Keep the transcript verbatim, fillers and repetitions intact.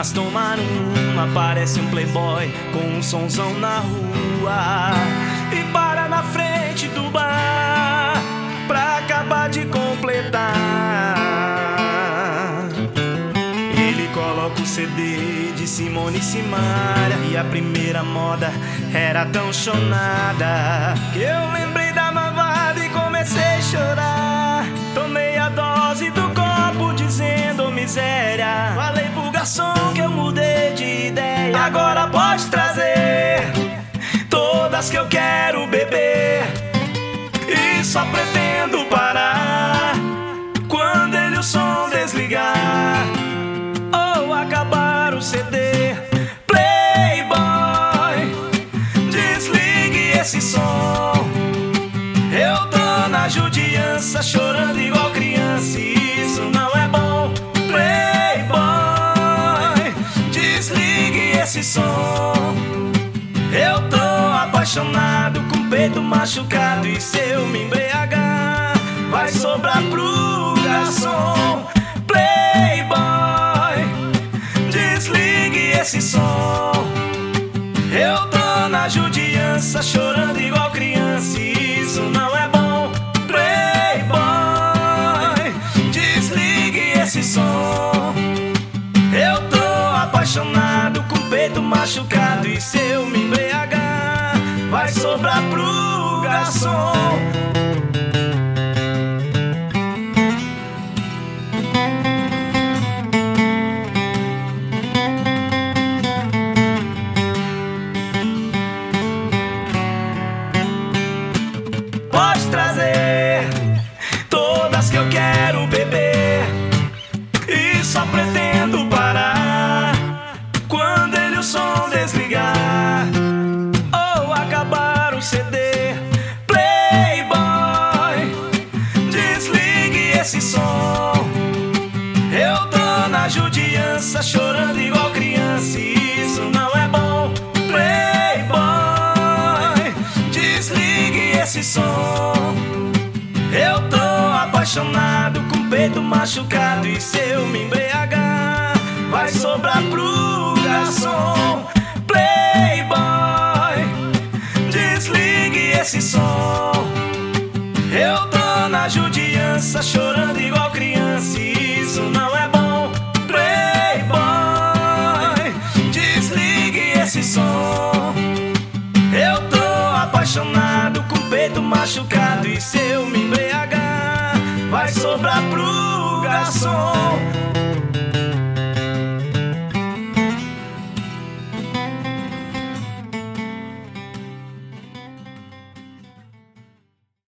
meninas tomaram uma, parece um playboy com um sonzão na rua e para na frente do bar pra acabar de completar. Ele coloca o C D de Simone e Simaria e a primeira moda era tão chonada que eu lembrei da malvada e comecei a chorar. Tomei a dose do copo dizendo oh, miséria. Falei pro garçom que eu mudei de ideia. Agora pode trazer todas que eu quero beber e só pretendo parar quando ele o som desligar ou acabar o C D. Playboy, desligue esse som. Eu tô na judiança, chorando igual criança e isso não é bom. Playboy, desligue esse som. Eu tô apaixonado, com o peito machucado e se eu me embriagar vai sobrar pro garçom. Playboy, desligue esse som. Eu tô na judiança, chorando igual criança e isso não é bom. Playboy, desligue esse som. Eu tô apaixonado, com o peito machucado e se eu me embriagar vai sobrar pro garçom. Pode trazer todas que eu quero beber e só pretendo parar quando ele o som desligar ou acabar o C D. Playboy, desligue esse som. Eu tô na judiança, chorando igual criança e isso não é bom. Playboy, desligue esse som. Eu tô apaixonado, com o peito machucado e se eu me embriagar vai sobrar pro garçom. Playboy, desligue esse som. Eu tô na judiança, chorando igual criança e isso não é bom. Playboy, desligue esse som. Eu tô apaixonado, com o peito machucado e se eu me embriagar vai sobrar pro garçom.